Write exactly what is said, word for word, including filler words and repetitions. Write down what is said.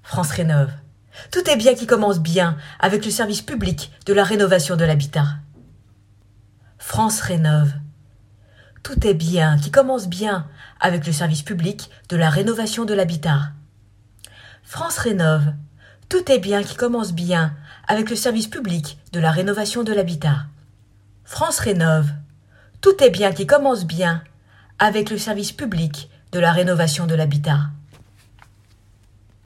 France Rénov'. Tout est bien qui commence bien avec le service public de la rénovation de l'habitat. France Rénov'. Tout est bien qui commence bien avec le service public de la rénovation de l'habitat. France Rénov'. Tout est bien qui commence bien avec le service public de la rénovation de l'habitat. France Rénov'. Tout est bien qui commence bien avec le service public de la rénovation de l'habitat.